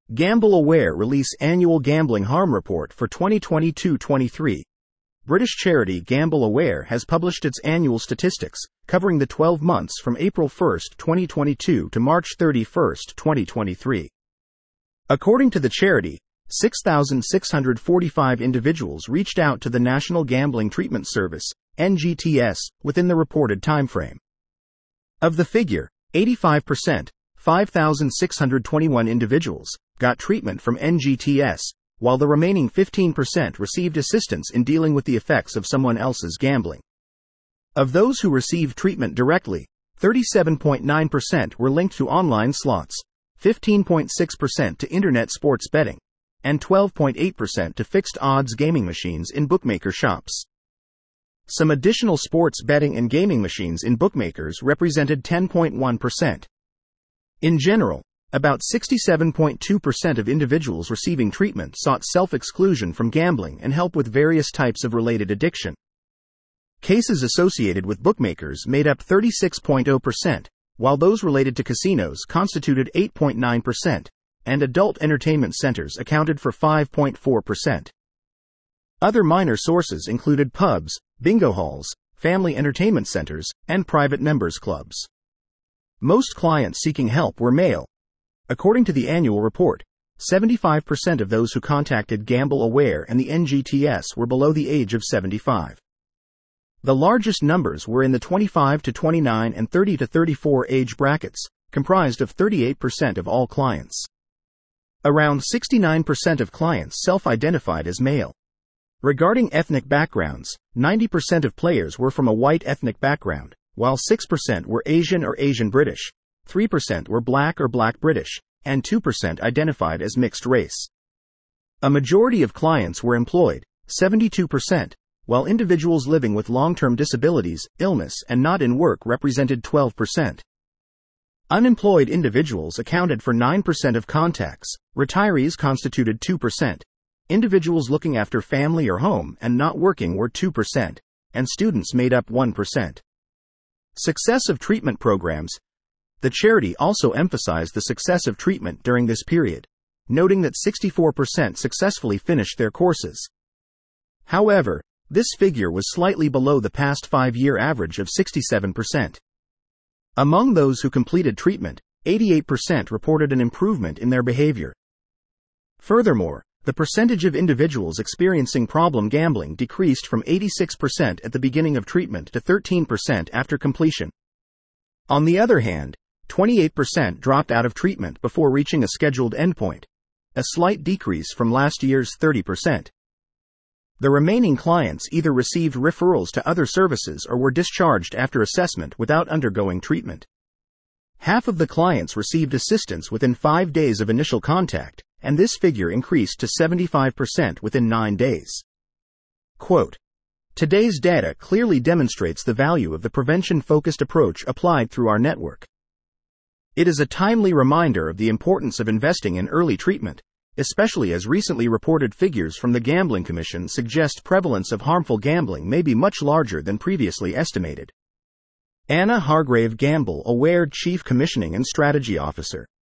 Gamble Aware release annual gambling harm report for 2022-23. British charity Gamble Aware has published its annual statistics, covering the 12 months from April 1, 2022 to March 31, 2023. According to the charity, 6,645 individuals reached out to the National Gambling Treatment Service, NGTS, within the reported timeframe. Of the figure, 85%, 5,621 individuals, got treatment from NGTS, while the remaining 15% received assistance in dealing with the effects of someone else's gambling. Of those who received treatment directly, 37.9% were linked to online slots, 15.6% to internet sports betting, and 12.8% to fixed odds gaming machines in bookmaker shops. Some additional sports betting and gaming machines in bookmakers represented 10.1%. In general, about 67.2% of individuals receiving treatment sought self-exclusion from gambling and help with various types of related addiction. Cases associated with bookmakers made up 36.0%, while those related to casinos constituted 8.9%, and adult entertainment centers accounted for 5.4%. Other minor sources included pubs, bingo halls, family entertainment centers, and private members clubs. Most clients seeking help were male. According to the annual report, 75% of those who contacted Gamble Aware and the NGTS were below the age of 75. The largest numbers were in the 25 to 29 and 30 to 34 age brackets, comprised of 38% of all clients. Around 69% of clients self-identified as male. Regarding ethnic backgrounds, 90% of players were from a white ethnic background, while 6% were Asian or Asian British, 3% were Black or Black British, and 2% identified as mixed race. A majority of clients were employed, 72%, while individuals living with long-term disabilities, illness, and not in work represented 12%. Unemployed individuals accounted for 9% of contacts, retirees constituted 2%, individuals looking after family or home and not working were 2%, and students made up 1%. Success of treatment programs. The charity also emphasized the success of treatment during this period, noting that 64% successfully finished their courses. However, this figure was slightly below the past 5-year average of 67%. Among those who completed treatment, 88% reported an improvement in their behavior. Furthermore, the percentage of individuals experiencing problem gambling decreased from 86% at the beginning of treatment to 13% after completion. On the other hand, 28% dropped out of treatment before reaching a scheduled endpoint, a slight decrease from last year's 30%. The remaining clients either received referrals to other services or were discharged after assessment without undergoing treatment. Half of the clients received assistance within 5 days of initial contact, and this figure increased to 75% within 9 days. Quote, "Today's data clearly demonstrates the value of the prevention-focused approach applied through our network. It is a timely reminder of the importance of investing in early treatment, especially as recently reported figures from the Gambling Commission suggest prevalence of harmful gambling may be much larger than previously estimated." Anna Hargrave, Gamble Aware Chief Commissioning and Strategy Officer.